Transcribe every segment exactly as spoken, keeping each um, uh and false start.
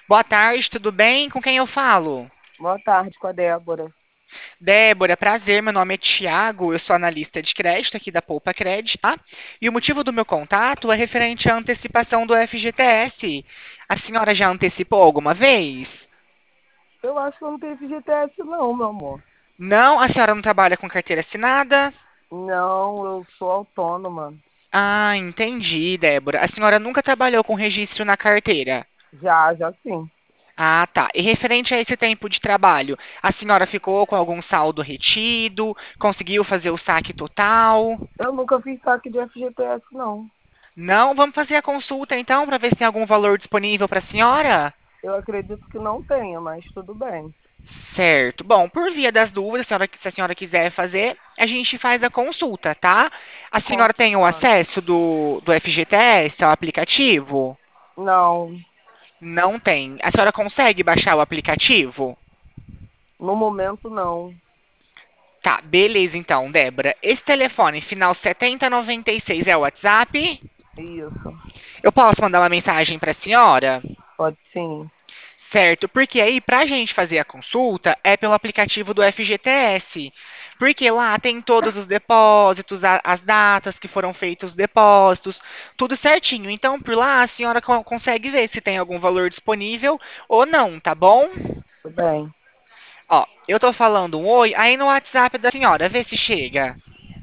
Boa tarde, tudo bem? Com quem eu falo? Boa tarde, com a Débora. Débora, prazer, meu nome é Tiago, eu sou analista de crédito aqui da Poupa Credit, tá? E o motivo do meu contato é referente à antecipação do F G T S. A senhora já antecipou alguma vez? Eu acho que não tem F G T S não, meu amor. Não? A senhora não trabalha com carteira assinada? Não, eu sou autônoma. Ah, entendi, Débora. A senhora nunca trabalhou com registro na carteira? Já, já sim. Ah, tá. E referente a esse tempo de trabalho, a senhora ficou com algum saldo retido? Conseguiu fazer o saque total? Eu nunca fiz saque de F G T S não. Não? Vamos fazer a consulta então para ver se tem algum valor disponível para a senhora? Eu acredito que não tenha, mas tudo bem. Certo. Bom, por via das dúvidas, se a senhora, se a senhora quiser fazer, a gente faz a consulta, tá? A Como senhora tem o funciona? acesso do, do F G T S ao aplicativo? Não, Não tem. A senhora consegue baixar o aplicativo? no momento não. Tá, beleza então, Débora. Esse telefone, final setenta noventa e seis, é o WhatsApp? Isso, Eu posso mandar uma mensagem para a senhora? pode sim. Certo, porque aí pra gente fazer a consulta é pelo aplicativo do F G T S. Porque lá tem todos os depósitos, a- as datas que foram feitos os depósitos, tudo certinho. Então, por lá a senhora co- consegue ver se tem algum valor disponível ou não, tá bom? Tudo bem. Ó, eu tô falando um oi aí no WhatsApp da senhora, vê se chega.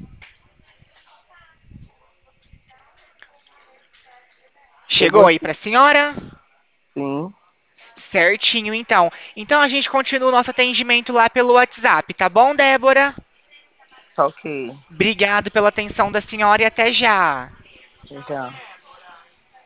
Chegou Chegou aí pra senhora? sim. Certinho, então. Então a gente continua o nosso atendimento lá pelo WhatsApp, tá bom, Débora? Tá ok. Obrigado pela atenção da senhora e até já. Já.